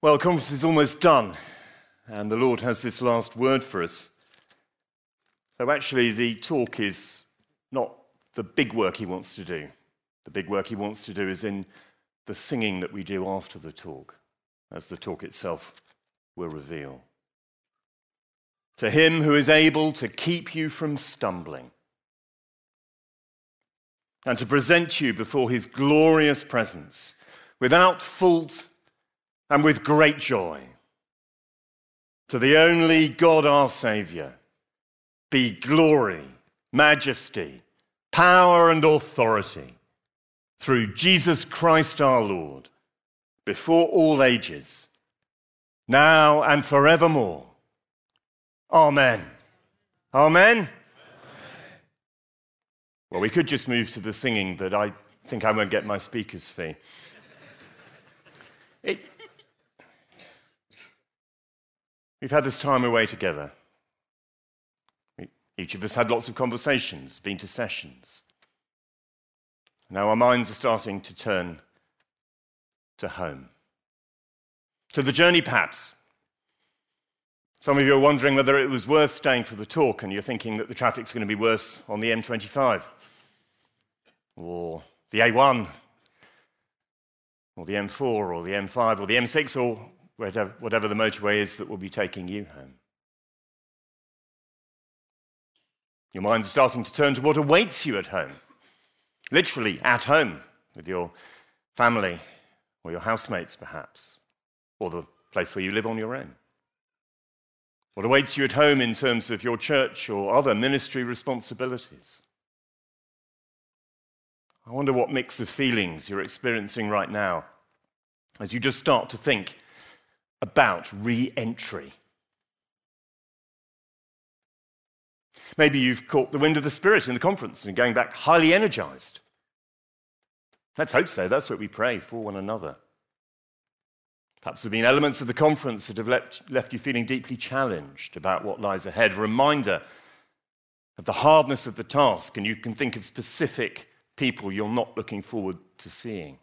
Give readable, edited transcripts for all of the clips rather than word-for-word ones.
Well, the conference is almost done, and the Lord has this last word for us. So actually, the talk is not the big work he wants to do. The big work he wants to do is in the singing that we do after the talk, as the talk itself will reveal. To him who is able to keep you from stumbling and to present you before his glorious presence without fault and with great joy. To the only God our Saviour be glory, majesty, power and authority through Jesus Christ our Lord, before all ages, now and forevermore. Amen. Amen. Well, we could just move to the singing, but I think I won't get my speaker's fee. We've had this time away together. Each of us had lots of conversations, been to sessions. Now our minds are starting to turn to home. To the journey, perhaps. Some of you are wondering whether it was worth staying for the talk, and you're thinking that the traffic's going to be worse on the M25, or the A1, or the M4, or the M5, or the M6, or whatever the motorway is that will be taking you home. Your minds are starting to turn to what awaits you at home, literally at home, with your family, or your housemates perhaps, or the place where you live on your own. What awaits you at home in terms of your church or other ministry responsibilities. I wonder what mix of feelings you're experiencing right now as you just start to think about re-entry. Maybe you've caught the wind of the Spirit in the conference and are going back highly energized. Let's hope so. That's what we pray for one another. Perhaps there have been elements of the conference that have left you feeling deeply challenged about what lies ahead. A reminder of the hardness of the task, and you can think of specific people you're not looking forward to seeing.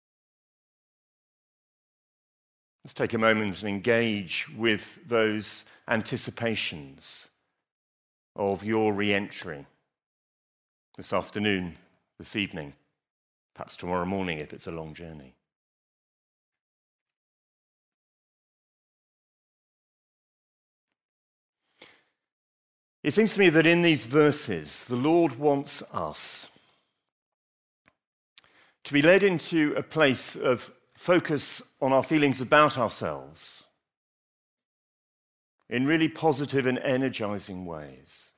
Let's take a moment and engage with those anticipations of your re-entry this afternoon, this evening, perhaps tomorrow morning if it's a long journey. It seems to me that in these verses, the Lord wants us to be led into a place of focus on our feelings about ourselves in really positive and energizing ways.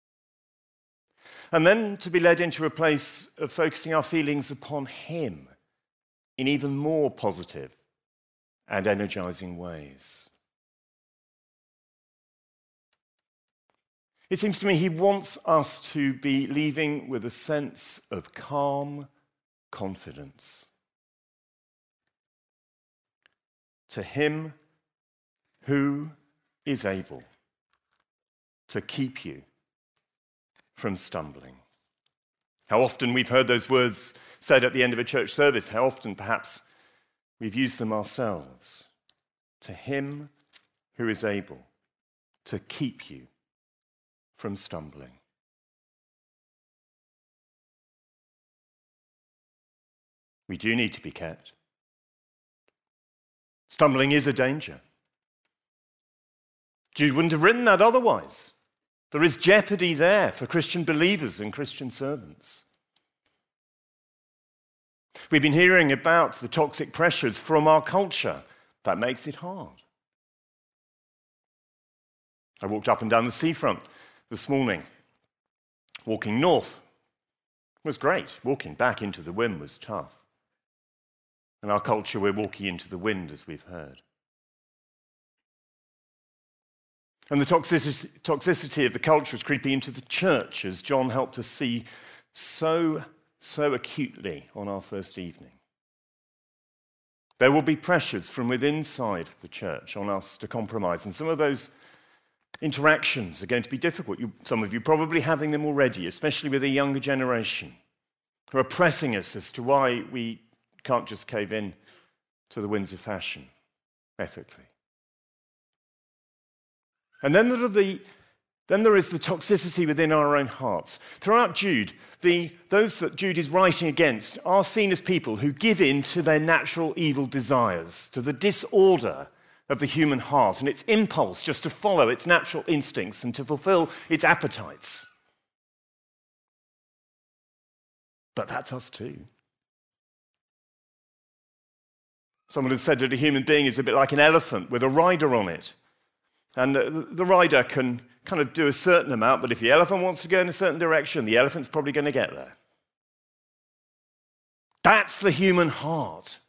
And then to be led into a place of focusing our feelings upon him in even more positive and energizing ways. It seems to me he wants us to be leaving with a sense of calm confidence. To him who is able to keep you from stumbling. How often we've heard those words said at the end of a church service, how often perhaps we've used them ourselves. To him who is able to keep you from stumbling. We do need to be kept. Stumbling is a danger. Jude wouldn't have written that otherwise. There is jeopardy there for Christian believers and Christian servants. We've been hearing about the toxic pressures from our culture. That makes it hard. I walked up and down the seafront this morning. Walking north was great. Walking back into the wind was tough. In our culture, we're walking into the wind, as we've heard. And the toxicity of the culture is creeping into the church, as John helped us see so acutely on our first evening. There will be pressures from within inside the church on us to compromise, and some of those interactions are going to be difficult. Some of you probably having them already, especially with a younger generation, who are pressing us as to why we can't just cave in to the winds of fashion. ethically. And then there is the toxicity within our own hearts. Throughout Jude, those that Jude is writing against are seen as people who give in to their natural evil desires, to the disorder of the human heart and its impulse just to follow its natural instincts and to fulfill its appetites. But that's us too. Someone has said that a human being is a bit like an elephant with a rider on it. And the rider can kind of do a certain amount, but if the elephant wants to go in a certain direction, the elephant's probably going to get there. That's the human heart.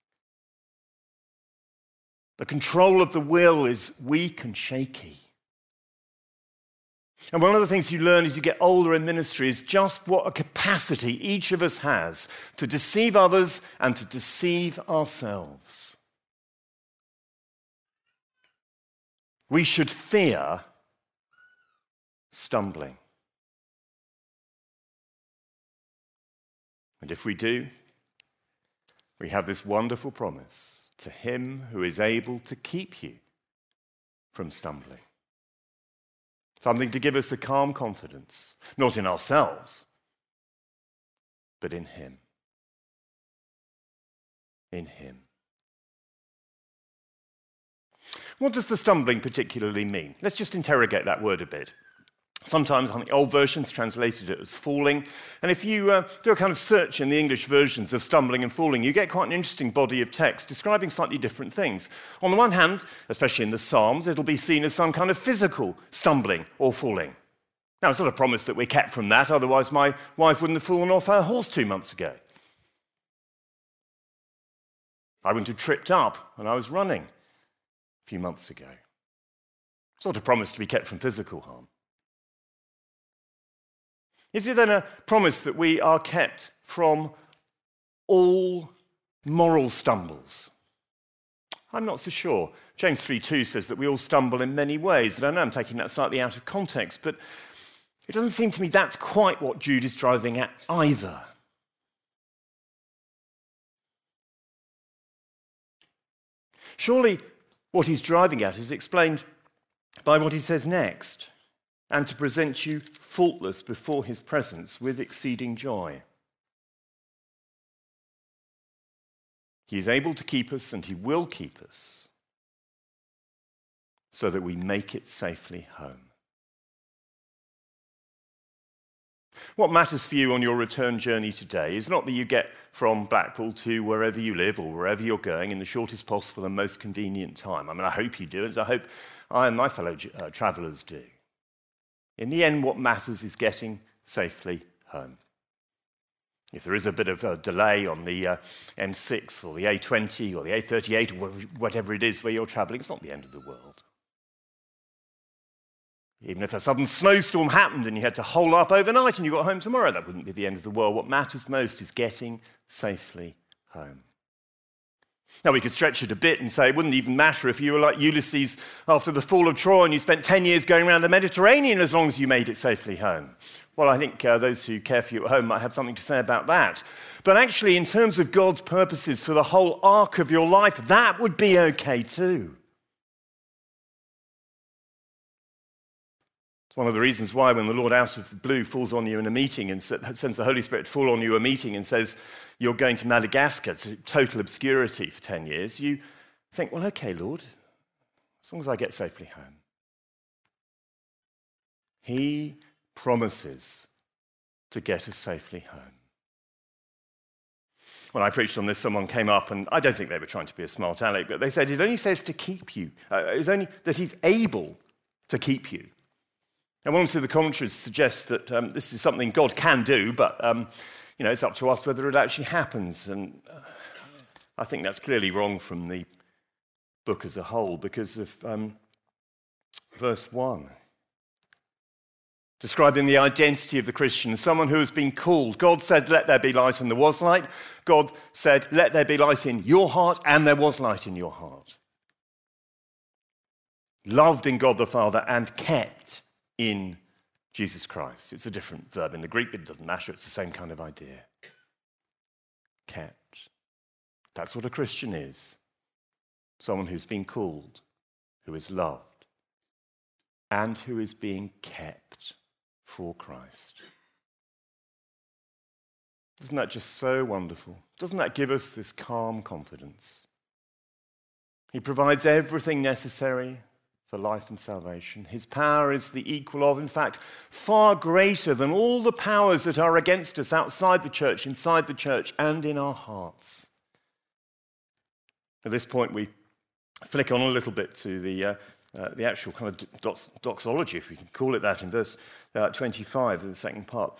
The control of the will is weak and shaky. And one of the things you learn as you get older in ministry is just what a capacity each of us has to deceive others and to deceive ourselves. We should fear stumbling. And if we do, we have this wonderful promise to him who is able to keep you from stumbling. Something to give us a calm confidence, not in ourselves, but in him. In him. What does the stumbling particularly mean? Let's just interrogate that word a bit. Sometimes, I think old versions translated it as falling. And if you do a kind of search in the English versions of stumbling and falling, you get quite an interesting body of text describing slightly different things. On the one hand, especially in the Psalms, it'll be seen as some kind of physical stumbling or falling. Now, it's not a promise that we're kept from that, otherwise my wife wouldn't have fallen off her horse 2 months ago. I wouldn't have tripped up when I was running a few months ago. It's not a promise to be kept from physical harm. Is it then a promise that we are kept from all moral stumbles? I'm not so sure. James 3:2 says that we all stumble in many ways, and I know I'm taking that slightly out of context, but it doesn't seem to me that's quite what Jude is driving at either. Surely what he's driving at is explained by what he says next, and to present you faultless before his presence with exceeding joy. He is able to keep us, and he will keep us, so that we make it safely home. What matters for you on your return journey today is not that you get from Blackpool to wherever you live or wherever you're going in the shortest possible and most convenient time. I mean, I hope you do, as I hope I and my fellow travellers do. In the end, what matters is getting safely home. If there is a bit of a delay on the M6 or the A20 or the A38 or whatever it is where you're travelling, it's not the end of the world. Even if a sudden snowstorm happened and you had to hole up overnight and you got home tomorrow, that wouldn't be the end of the world. What matters most is getting safely home. Now, we could stretch it a bit and say it wouldn't even matter if you were like Ulysses after the fall of Troy and you spent 10 years going around the Mediterranean as long as you made it safely home. Well, I think those who care for you at home might have something to say about that. But actually, in terms of God's purposes for the whole arc of your life, that would be okay too. It's one of the reasons why when the Lord out of the blue falls on you in a meeting and sends the Holy Spirit to fall on you a meeting and says, you're going to Madagascar to total obscurity for 10 years, you think, well, okay, Lord, as long as I get safely home. He promises to get us safely home. When I preached on this, someone came up, and I don't think they were trying to be a smart aleck, but they said it only says to keep you. It's only that he's able to keep you. And one of the commentaries suggests that this is something God can do, but it's up to us whether it actually happens. And I think that's clearly wrong from the book as a whole because of verse 1. Describing the identity of the Christian as someone who has been called. God said, let there be light, and there was light. God said, let there be light in your heart, and there was light in your heart. Loved in God the Father and kept in Jesus Christ. It's a different verb in the Greek, but it doesn't matter. It's the same kind of idea. Kept. That's what a Christian is. someone who's been called, who is loved, and who is being kept for Christ. Isn't that just so wonderful? Doesn't that give us this calm confidence? He provides everything necessary for life and salvation. His power is the equal of, in fact, far greater than all the powers that are against us outside the church, inside the church, and in our hearts. At this point, we flick on a little bit to the actual kind of doxology, if we can call it that, in verse 25, in the second part.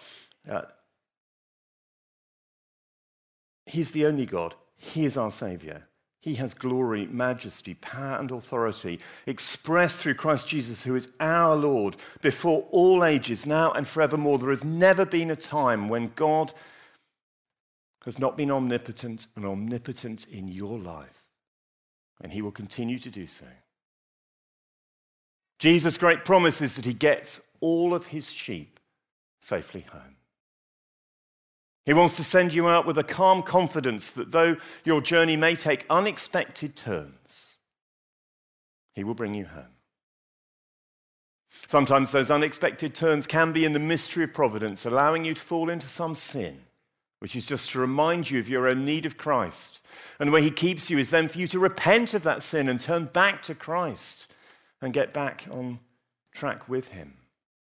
He is the only God. He is our Saviour. He has glory, majesty, power, and authority expressed through Christ Jesus, who is our Lord, before all ages, now and forevermore. There has never been a time when God has not been omnipotent and omnipotent in your life, and he will continue to do so. Jesus' great promise is that he gets all of his sheep safely home. He wants to send you out with a calm confidence that though your journey may take unexpected turns, he will bring you home. Sometimes those unexpected turns can be in the mystery of providence, allowing you to fall into some sin, which is just to remind you of your own need of Christ. And where he keeps you is then for you to repent of that sin and turn back to Christ and get back on track with him.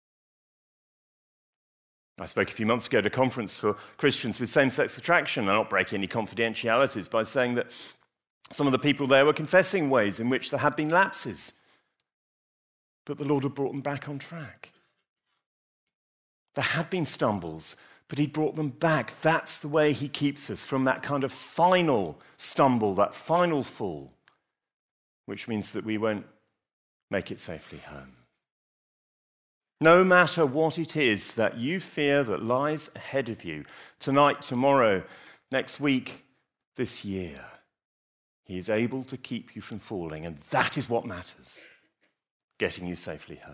I spoke a few months ago at a conference for Christians with same-sex attraction. I'll not break any confidentialities by saying that some of the people there were confessing ways in which there had been lapses, but the Lord had brought them back on track. There had been stumbles, but he brought them back. That's the way he keeps us, from that kind of final stumble, that final fall, which means that we won't make it safely home. No matter what it is that you fear that lies ahead of you, tonight, tomorrow, next week, this year, he is able to keep you from falling, and that is what matters, getting you safely home.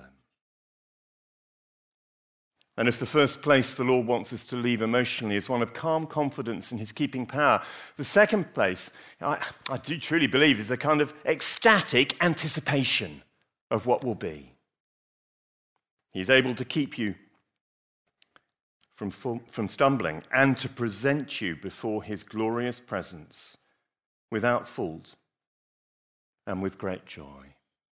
And if the first place the Lord wants us to leave emotionally is one of calm confidence in his keeping power, the second place, I do truly believe, is a kind of ecstatic anticipation of what will be. He's able to keep you from stumbling and to present you before his glorious presence without fault and with great joy.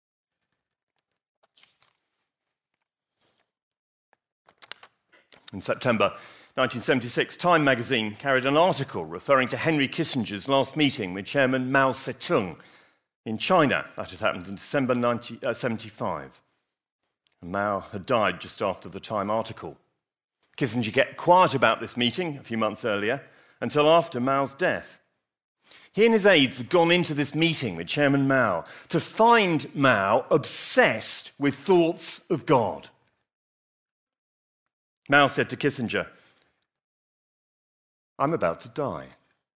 In September 1976, Time magazine carried an article referring to Henry Kissinger's last meeting with Chairman Mao Zedong in China. That had happened in December 1975. Mao had died just after the Time article. Kissinger kept quiet about this meeting a few months earlier until after Mao's death. He and his aides had gone into this meeting with Chairman Mao to find Mao obsessed with thoughts of God. Mao said to Kissinger, "I'm about to die.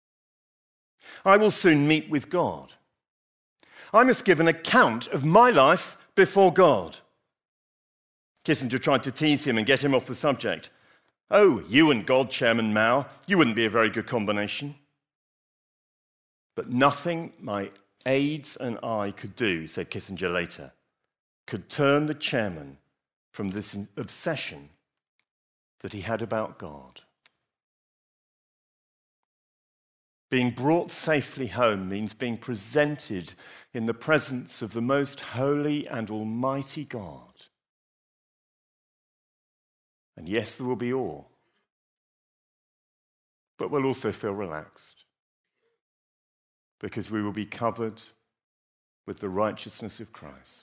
I will soon meet with God. I must give an account of my life before God." Kissinger tried to tease him and get him off the subject. "Oh, you and God, Chairman Mao, you wouldn't be a very good combination." But nothing my aides and I could do, said Kissinger later, could turn the chairman from this obsession that he had about God. Being brought safely home means being presented in the presence of the most holy and almighty God. And yes, there will be awe, but we'll also feel relaxed because we will be covered with the righteousness of Christ.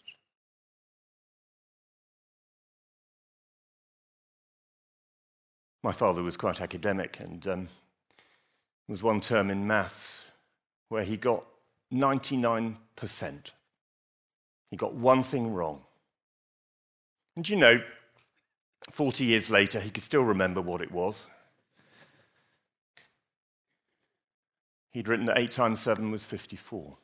My father was quite academic, and there was one term in maths where he got 99%. He got one thing wrong. And 40 years later, he could still remember what it was. He'd written that 8 times 7 was 54.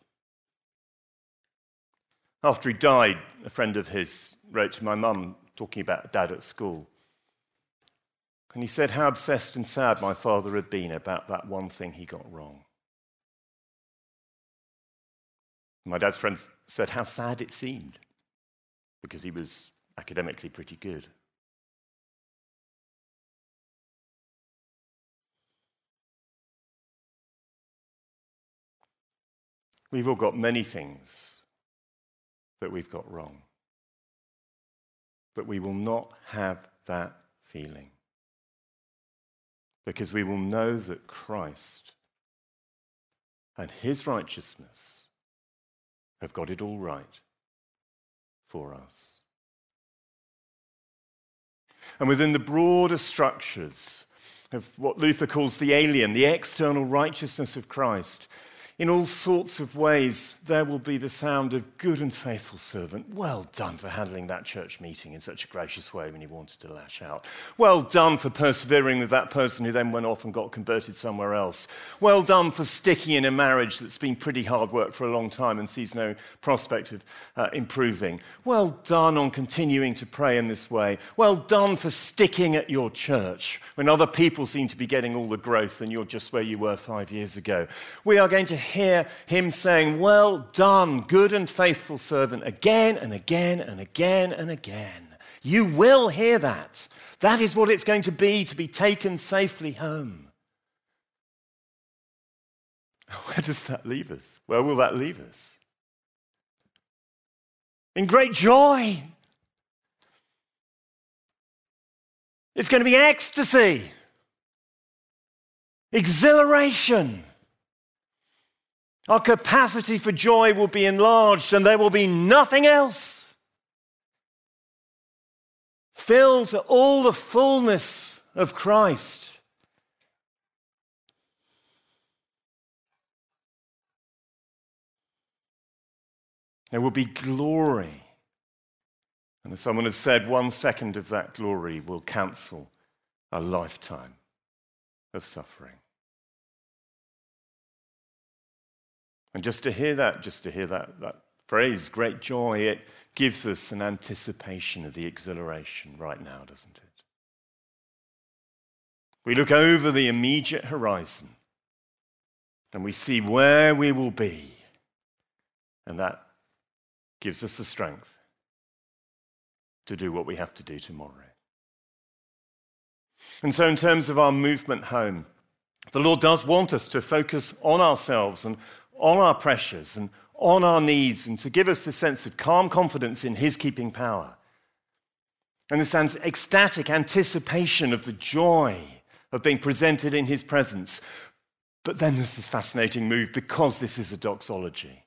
After he died, a friend of his wrote to my mum, talking about Dad at school. And he said how obsessed and sad my father had been about that one thing he got wrong. My dad's friends said how sad it seemed, because he was academically pretty good. We've all got many things that we've got wrong, but we will not have that feeling, because we will know that Christ and his righteousness have got it all right for us. And within the broader structures of what Luther calls the alien, the external righteousness of Christ, in all sorts of ways, there will be the sound of good and faithful servant. Well done for handling that church meeting in such a gracious way when you wanted to lash out. Well done for persevering with that person who then went off and got converted somewhere else. Well done for sticking in a marriage that's been pretty hard work for a long time and sees no prospect of improving. Well done on continuing to pray in this way. Well done for sticking at your church when other people seem to be getting all the growth and you're just where you were 5 years ago. We are going to hear him saying, well done, good and faithful servant, again and again and again and again. You will hear that. That is what it's going to be taken safely home. Where does that leave us? Where will that leave us? In great joy. It's going to be ecstasy, exhilaration. Our capacity for joy will be enlarged and there will be nothing else. Filled to all the fullness of Christ. There will be glory. And as someone has said, 1 second of that glory will cancel a lifetime of suffering. And just to hear that phrase, great joy, it gives us an anticipation of the exhilaration right now, doesn't it? We look over the immediate horizon and we see where we will be, and that gives us the strength to do what we have to do tomorrow. And so in terms of our movement home, the Lord does want us to focus on ourselves and on our pressures and on our needs, and to give us this sense of calm confidence in his keeping power. And this ecstatic anticipation of the joy of being presented in his presence. But then there's this fascinating move, because this is a doxology.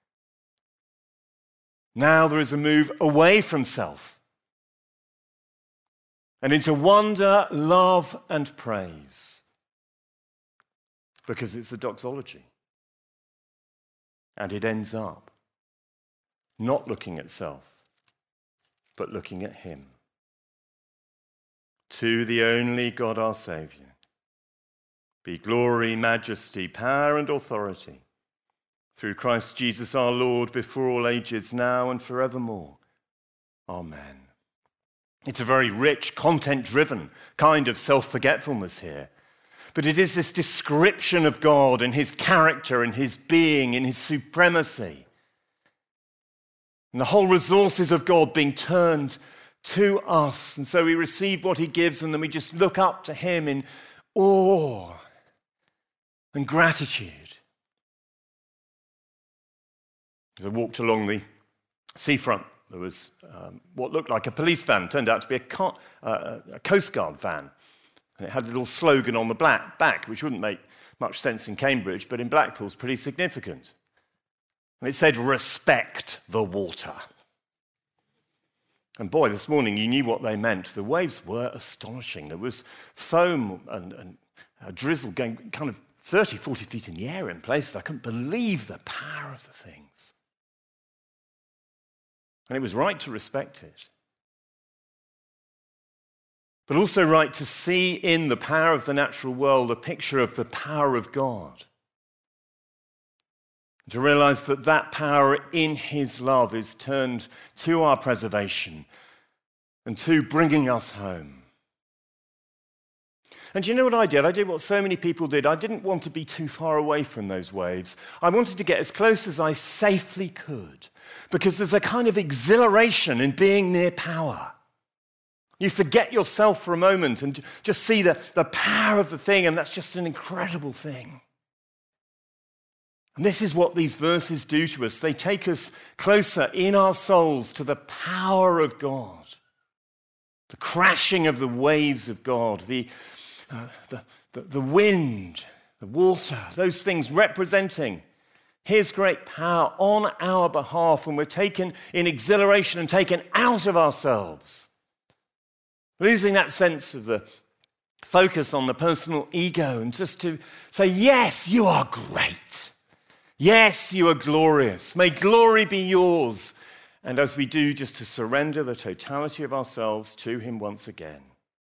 Now there is a move away from self and into wonder, love, and praise, because it's a doxology. And it ends up not looking at self, but looking at him. To the only God our Saviour be glory, majesty, power, and authority through Christ Jesus our Lord, before all ages, now and forevermore. Amen. It's a very rich, content-driven kind of self-forgetfulness here. But it is this description of God and his character and his being and his supremacy. And the whole resources of God being turned to us. And so we receive what he gives, and then we just look up to him in awe and gratitude. As I walked along the seafront, there was what looked like a police van, turned out to be a Coast Guard van. And it had a little slogan on the back, which wouldn't make much sense in Cambridge, but in Blackpool is pretty significant. And it said, respect the water. And boy, this morning you knew what they meant. The waves were astonishing. There was foam and a drizzle going kind of 30, 40 feet in the air in places. I couldn't believe the power of the things. And it was right to respect it. But also right to see in the power of the natural world a picture of the power of God. To realize that that power in his love is turned to our preservation and to bringing us home. And do you know what I did? I did what so many people did. I didn't want to be too far away from those waves. I wanted to get as close as I safely could, because there's a kind of exhilaration in being near power. You forget yourself for a moment and just see the power of the thing, and that's just an incredible thing. And this is what these verses do to us. They take us closer in our souls to the power of God, the crashing of the waves of God, the wind, the water, those things representing His great power on our behalf, when we're taken in exhilaration and taken out of ourselves, losing that sense of the focus on the personal ego, and just to say, yes, you are great. Yes, you are glorious. May glory be yours. And as we do, just to surrender the totality of ourselves to Him once again.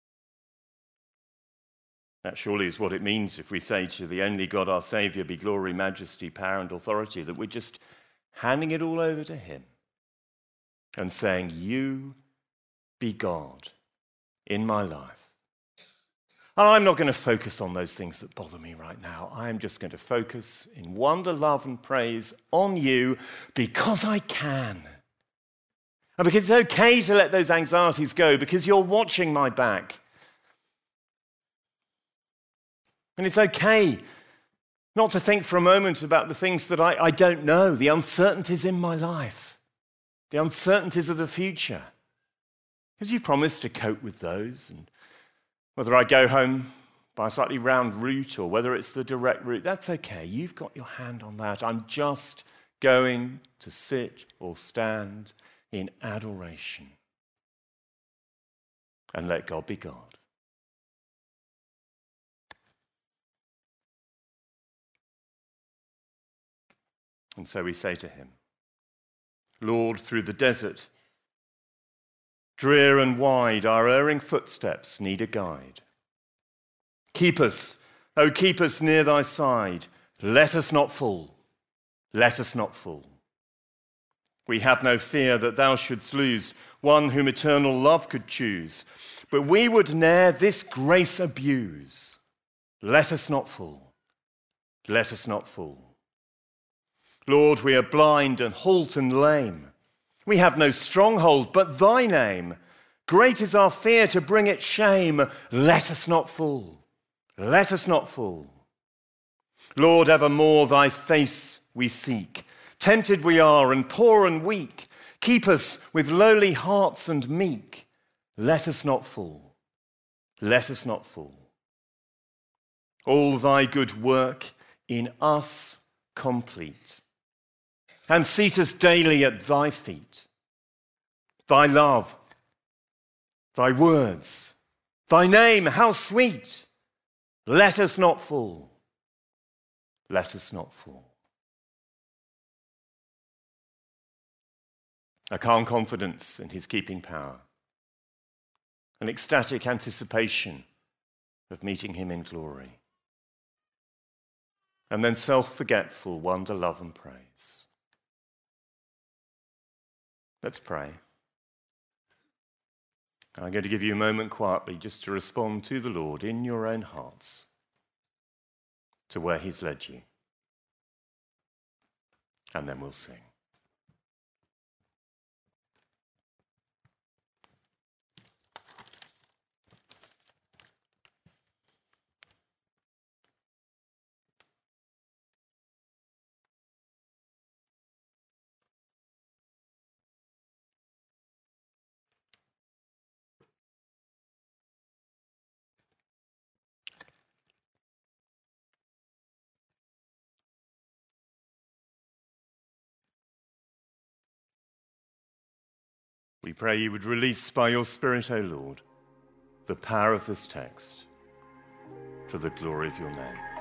That surely is what it means if we say to the only God, our Saviour, be glory, majesty, power, and authority, that we're just handing it all over to Him and saying, you be God in my life. And I'm not going to focus on those things that bother me right now. I'm just going to focus in wonder, love, and praise on you, because I can. And because it's okay to let those anxieties go, because you're watching my back. And it's okay not to think for a moment about the things that I don't know, the uncertainties in my life, the uncertainties of the future. Because you promised to cope with those. And whether I go home by a slightly round route or whether it's the direct route, that's okay. You've got your hand on that. I'm just going to sit or stand in adoration and let God be God. And so we say to Him, Lord, through the desert, drear and wide, our erring footsteps need a guide. Keep us, oh, keep us near thy side. Let us not fall. Let us not fall. We have no fear that thou shouldst lose one whom eternal love could choose, but we would ne'er this grace abuse. Let us not fall. Let us not fall. Lord, we are blind and halt and lame. We have no stronghold but thy name. Great is our fear to bring it shame. Let us not fall. Let us not fall. Lord, evermore thy face we seek. Tempted we are and poor and weak. Keep us with lowly hearts and meek. Let us not fall. Let us not fall. All thy good work in us complete, and seat us daily at thy feet. Thy love, thy words, thy name, how sweet. Let us not fall. Let us not fall. A calm confidence in his keeping power, an ecstatic anticipation of meeting him in glory, and then self-forgetful wonder, love, and praise. Let's pray. I'm going to give you a moment quietly just to respond to the Lord in your own hearts to where he's led you. And then we'll sing. We pray you would release by your Spirit, O Lord, the power of this text for the glory of your name.